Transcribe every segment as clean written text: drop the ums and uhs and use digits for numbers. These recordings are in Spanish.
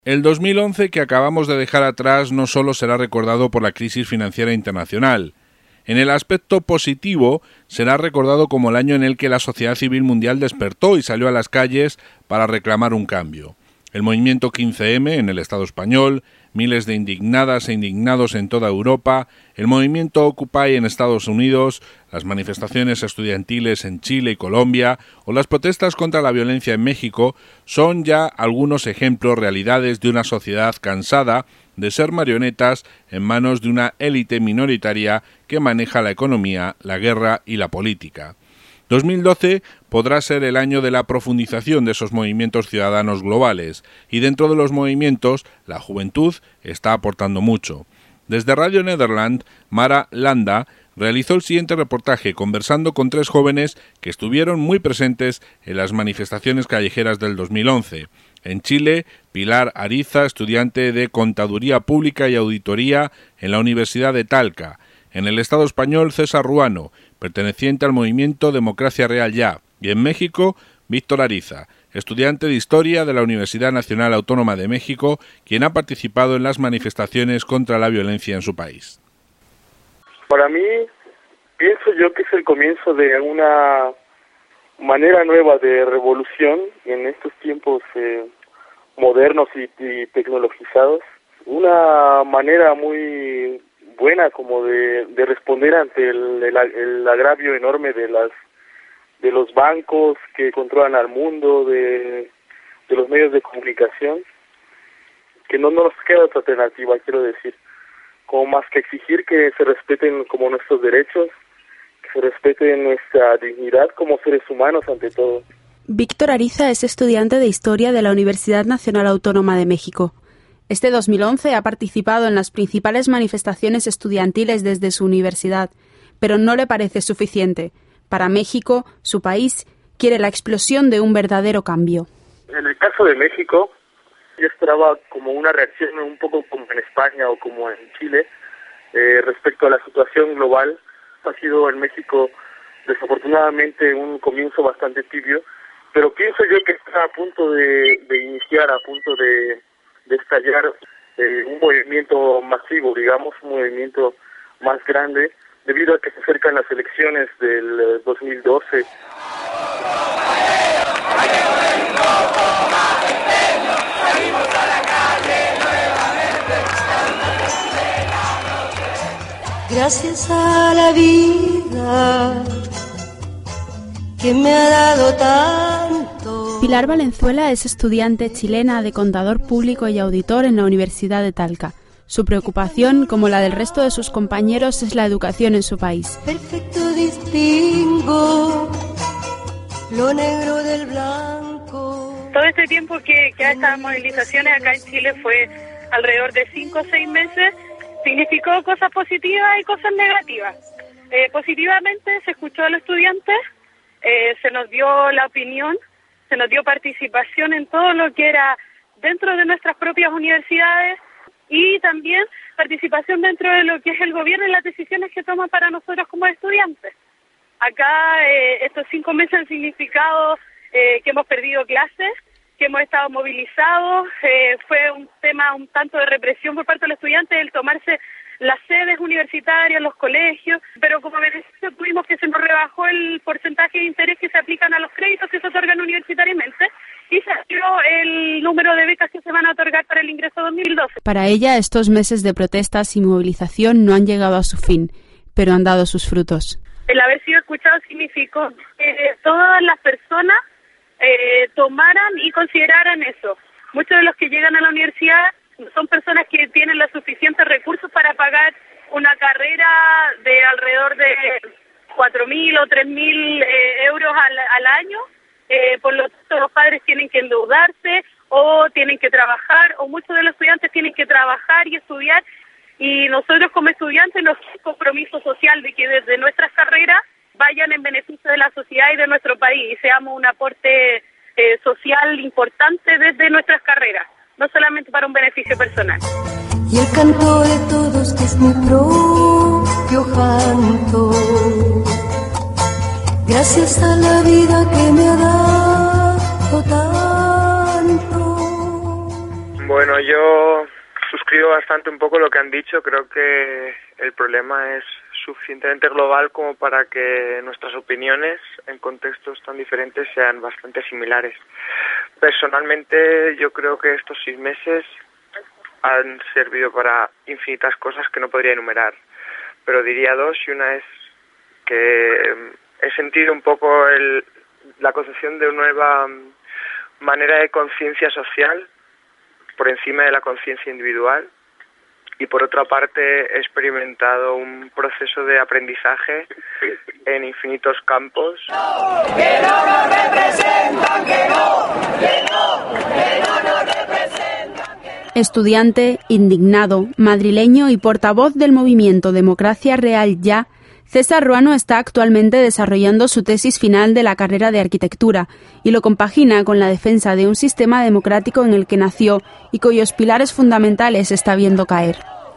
El 2011 que acabamos de dejar atrás no solo será recordado por la crisis financiera internacional. En el aspecto positivo, será recordado como el año en el que la sociedad civil mundial despertó y salió a las calles para reclamar un cambio. El movimiento 15M en el Estado español, miles de indignadas e indignados en toda Europa, el movimiento Occupy en Estados Unidos, las manifestaciones estudiantiles en Chile y Colombia o las protestas contra la violencia en México son ya algunos ejemplos, realidades de una sociedad cansada de ser marionetas en manos de una élite minoritaria que maneja la economía, la guerra y la política. 2012 podrá ser el año de la profundización de esos movimientos ciudadanos globales, y dentro de los movimientos, la juventud está aportando mucho. Desde Radio Nederland, Mara Landa realizó el siguiente reportaje conversando con 3 jóvenes que estuvieron muy presentes en las manifestaciones callejeras del 2011. En Chile, Pilar Ariza, estudiante de Contaduría Pública y Auditoría en la Universidad de Talca. En el Estado español, César Ruano, perteneciente al movimiento Democracia Real Ya. Y en México, Víctor Ariza, estudiante de Historia de la Universidad Nacional Autónoma de México, quien ha participado en las manifestaciones contra la violencia en su país. Para mí, pienso yo que es el comienzo de una manera nueva de revolución en estos tiempos modernos y tecnologizados. Una manera muy buena como de responder ante el agravio enorme de los bancos que controlan al mundo, de los medios de comunicación, que no nos queda otra alternativa, quiero decir, como más que exigir que se respeten como nuestros derechos, que se respete nuestra dignidad como seres humanos ante todo. Víctor Ariza es estudiante de Historia de la Universidad Nacional Autónoma de México. Este 2011 ha participado en las principales manifestaciones estudiantiles desde su universidad, pero no le parece suficiente. Para México, su país, quiere la explosión de un verdadero cambio. En el caso de México, yo esperaba como una reacción un poco como en España o como en Chile respecto a la situación global. Ha sido en México desafortunadamente un comienzo bastante tibio, pero pienso yo que está a punto de iniciar, a punto de estallar un movimiento masivo, digamos, un movimiento más grande, debido a que se acercan las elecciones del 2012. Gracias a la vida que me ha dado tanto. Pilar Valenzuela es estudiante chilena de Contador Público y Auditor en la Universidad de Talca. Su preocupación, como la del resto de sus compañeros, es la educación en su país. Perfecto distingo lo negro del blanco. Todo este tiempo que estas movilizaciones acá en Chile fue alrededor de 5 o 6 meses, significó cosas positivas y cosas negativas. Positivamente se escuchó a los estudiantes, se nos dio la opinión, se nos dio participación en todo lo que era dentro de nuestras propias universidades y también participación dentro de lo que es el gobierno y las decisiones que toman para nosotros como estudiantes. Acá estos 5 meses han significado que hemos perdido clases, que hemos estado movilizados, fue un tema un tanto de represión por parte de los estudiantes, el tomarse las sedes universitarias, los colegios, pero como beneficio tuvimos que se nos rebajó el porcentaje de interés que se aplican a los créditos que se otorgan universitariamente y se amplió el número de becas que se van a otorgar para el ingreso 2012. Para ella, estos meses de protestas y movilización no han llegado a su fin, pero han dado sus frutos. El haber sido escuchado significó que todas las personas tomaran y consideraran eso. Muchos de los que llegan a la universidad son personas que tienen los suficientes recursos para pagar una carrera de alrededor de 4.000 o 3.000 euros al año. Por lo tanto, los padres tienen que endeudarse o tienen que trabajar, o muchos de los estudiantes tienen que trabajar y estudiar. Y nosotros como estudiantes nos queda un compromiso social de que desde nuestras carreras vayan en beneficio de la sociedad y de nuestro país y seamos un aporte social importante desde nuestras carreras, no solamente para un beneficio personal. Y el canto de todos que es mi propio canto, gracias a la vida que me ha dado tanto. Bueno, yo suscribo bastante un poco lo que han dicho. Creo que el problema es suficientemente global como para que nuestras opiniones en contextos tan diferentes sean bastante similares. Personalmente, yo creo que estos 6 meses han servido para infinitas cosas que no podría enumerar, pero diría 2, y una es que he sentido un poco la concepción de una nueva manera de conciencia social por encima de la conciencia individual, y por otra parte he experimentado un proceso de aprendizaje en infinitos campos. ¡Que no nos representan! ¡Que no nos representan! Estudiante, indignado, madrileño y portavoz del movimiento Democracia Real Ya, César Ruano está actualmente desarrollando su tesis final de la carrera de arquitectura y lo compagina con la defensa de un sistema democrático en el que nació y cuyos pilares fundamentales está viendo caer.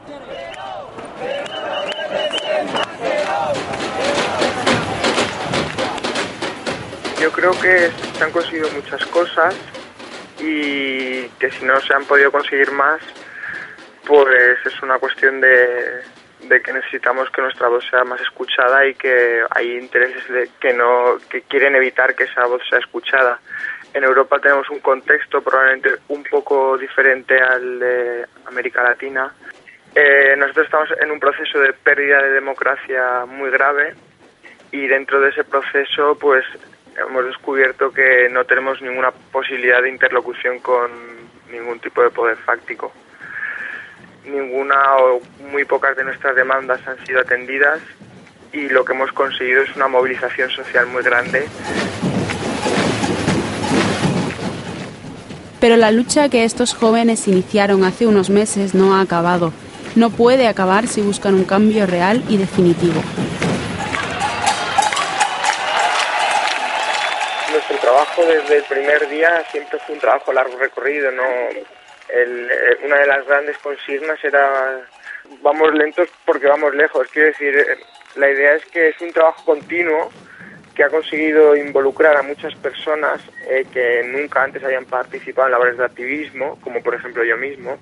Yo creo que se han conseguido muchas cosas y que si no se han podido conseguir más, pues es una cuestión de que necesitamos que nuestra voz sea más escuchada y que hay intereses que quieren evitar que esa voz sea escuchada. En Europa tenemos un contexto probablemente un poco diferente al de América Latina. Nosotros estamos en un proceso de pérdida de democracia muy grave y dentro de ese proceso pues hemos descubierto que no tenemos ninguna posibilidad de interlocución con ningún tipo de poder fáctico. Ninguna o muy pocas de nuestras demandas han sido atendidas y lo que hemos conseguido es una movilización social muy grande. Pero la lucha que estos jóvenes iniciaron hace unos meses no ha acabado. No puede acabar si buscan un cambio real y definitivo. Nuestro trabajo desde el primer día siempre fue un trabajo largo recorrido, ¿no? Una de las grandes consignas era vamos lentos porque vamos lejos. Quiero decir, la idea es que es un trabajo continuo que ha conseguido involucrar a muchas personas que nunca antes habían participado en labores de activismo, como por ejemplo yo mismo,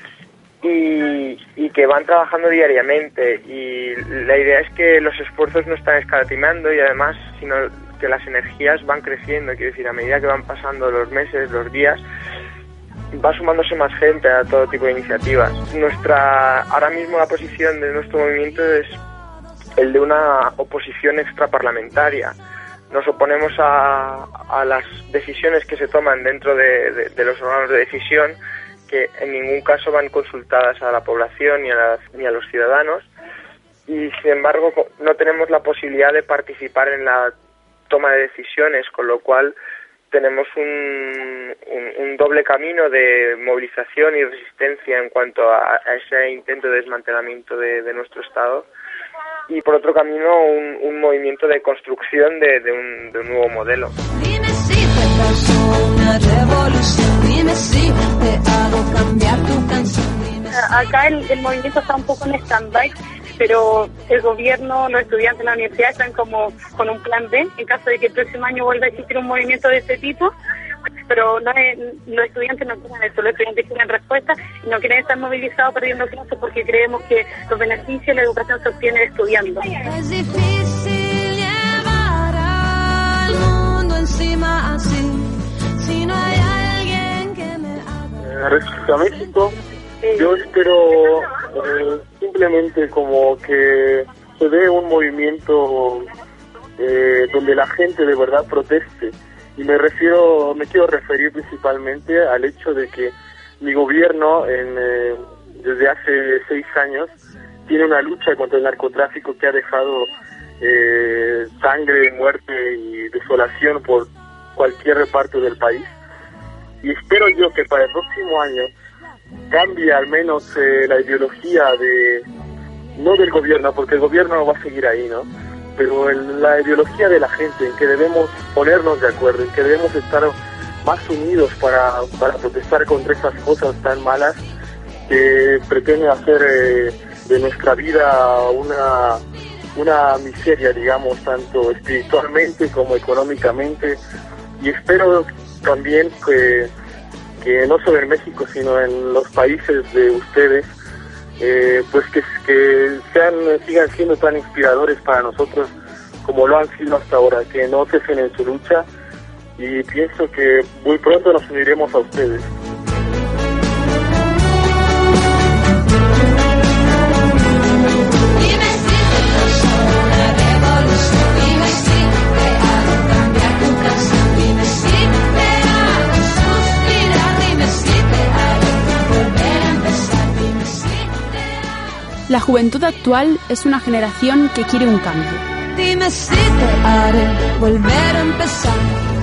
y que van trabajando diariamente. Y la idea es que los esfuerzos no están escatimando y además, sino que las energías van creciendo. Quiero decir, a medida que van pasando los meses, los días, va sumándose más gente a todo tipo de iniciativas. Ahora mismo la posición de nuestro movimiento es el de una oposición extraparlamentaria. Nos oponemos a las decisiones que se toman dentro de los órganos de decisión, que en ningún caso van consultadas a la población ni a los ciudadanos, y sin embargo no tenemos la posibilidad de participar en la toma de decisiones, con lo cual tenemos un doble camino de movilización y resistencia en cuanto a ese intento de desmantelamiento de nuestro Estado, y por otro camino un movimiento de construcción de un nuevo modelo. Dime si te causó una revolución, dime si te hago cambiar tu canción. Acá el movimiento está un poco en stand-by, pero el gobierno, los estudiantes de la universidad están como con un plan B en caso de que el próximo año vuelva a existir un movimiento de este tipo. Pero los estudiantes no quieren eso, los estudiantes quieren respuestas y no quieren estar movilizados perdiendo clases, porque creemos que los beneficios de la educación se obtienen estudiando. Es difícil llevar al mundo encima así, si no hay alguien que me haga. Respecto a México, yo espero simplemente como que se dé un movimiento donde la gente de verdad proteste. Y me quiero referir principalmente al hecho de que mi gobierno desde hace 6 años tiene una lucha contra el narcotráfico que ha dejado sangre, muerte y desolación por cualquier parte del país. Y espero yo que para el próximo año cambie al menos la ideología no del gobierno, porque el gobierno va a seguir ahí, ¿no? Pero la ideología de la gente, en que debemos ponernos de acuerdo, en que debemos estar más unidos para protestar contra esas cosas tan malas que pretenden hacer de nuestra vida una miseria, digamos, tanto espiritualmente como económicamente. Y espero también que que no solo en México, sino en los países de ustedes, pues que sigan siendo tan inspiradores para nosotros como lo han sido hasta ahora, que no cesen en su lucha, y pienso que muy pronto nos uniremos a ustedes. La juventud actual es una generación que quiere un cambio. Dime si te haré volver a empezar.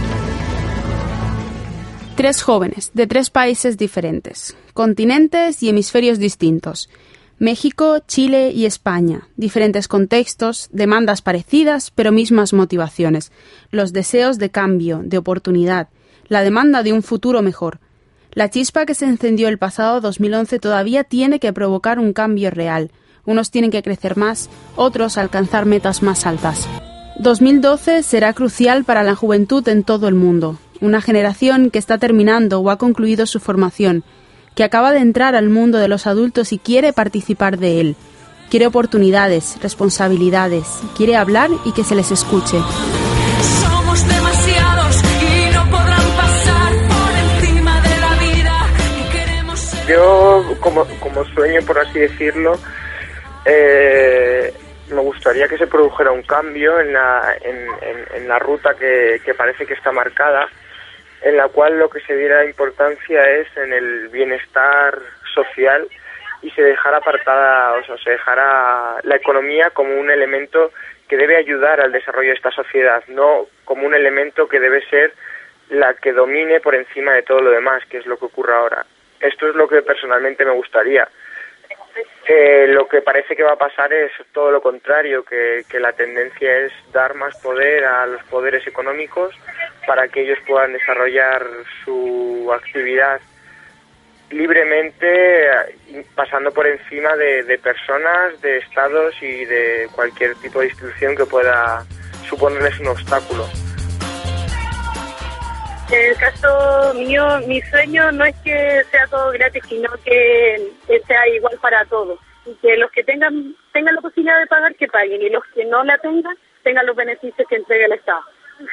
3 jóvenes de 3 países diferentes, continentes y hemisferios distintos. México, Chile y España. Diferentes contextos, demandas parecidas, pero mismas motivaciones. Los deseos de cambio, de oportunidad. La demanda de un futuro mejor. La chispa que se encendió el pasado 2011 todavía tiene que provocar un cambio real. Unos tienen que crecer más, otros alcanzar metas más altas. 2012 será crucial para la juventud en todo el mundo. Una generación que está terminando o ha concluido su formación, que acaba de entrar al mundo de los adultos y quiere participar de él. Quiere oportunidades, responsabilidades, quiere hablar y que se les escuche. Somos demasiados y no podrán pasar por encima de la vida y queremos ser... Yo, como sueño, por así decirlo, me gustaría que se produjera un cambio en la ruta que parece que está marcada, en la cual lo que se diera importancia es en el bienestar social y se dejara apartada, o sea, se dejara la economía como un elemento que debe ayudar al desarrollo de esta sociedad, no como un elemento que debe ser la que domine por encima de todo lo demás, que es lo que ocurre ahora. Esto es lo que personalmente me gustaría. Lo que parece que va a pasar es todo lo contrario, que la tendencia es dar más poder a los poderes económicos para que ellos puedan desarrollar su actividad libremente, pasando por encima de personas, de estados y de cualquier tipo de institución que pueda suponerles un obstáculo. En el caso mío, mi sueño no es que sea todo gratis, sino que sea igual para todos. Y que los que tengan la posibilidad de pagar, que paguen. Y los que no la tengan los beneficios que entrega el Estado.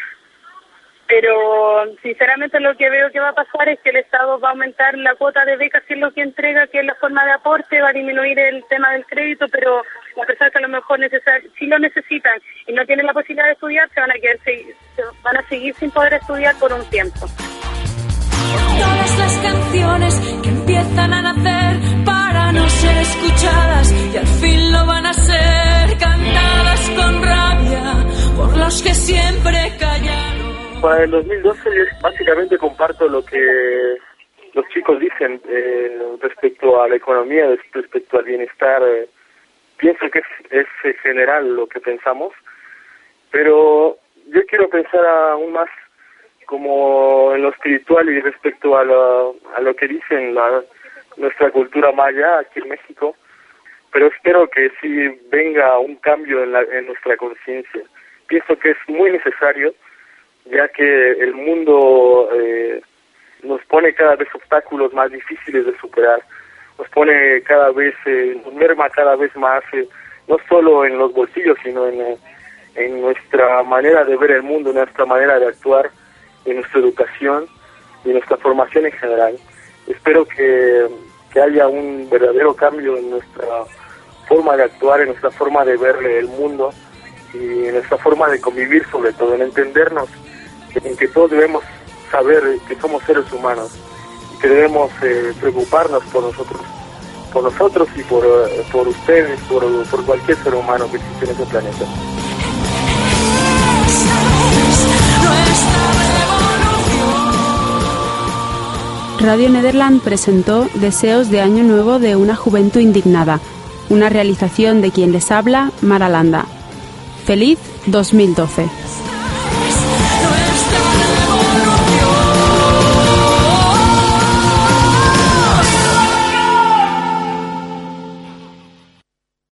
Pero, sinceramente, lo que veo que va a pasar es que el Estado va a aumentar la cuota de becas, que es lo que entrega, que es la forma de aporte, va a disminuir el tema del crédito, pero las personas que a lo mejor sí lo necesitan y no tienen la posibilidad de estudiar, van a seguir sin poder estudiar por un tiempo. Todas las canciones que empiezan a nacer para no ser escuchadas y al fin lo van a ser, cantadas con rabia por los que siempre callaron. Para el 2012 yo básicamente comparto lo que los chicos dicen respecto a la economía, respecto al bienestar. Pienso que es general lo que pensamos, pero yo quiero pensar aún más como en lo espiritual y respecto a lo que dicen nuestra cultura maya aquí en México, pero espero que sí venga un cambio en nuestra conciencia. Pienso que es muy necesario, ya que el mundo nos pone cada vez obstáculos más difíciles de superar, nos pone cada vez, nos merma cada vez más, no solo en los bolsillos, sino en nuestra manera de ver el mundo, en nuestra manera de actuar, en nuestra educación y en nuestra formación en general. Espero que haya un verdadero cambio en nuestra forma de actuar, en nuestra forma de ver el mundo y en nuestra forma de convivir, sobre todo, en entendernos, en que todos debemos saber que somos seres humanos y que debemos preocuparnos por nosotros y por ustedes, por cualquier ser humano que existe en este planeta. Radio Nederland presentó Deseos de Año Nuevo de una Juventud Indignada, una realización de quien les habla, Mara Landa. ¡Feliz 2012!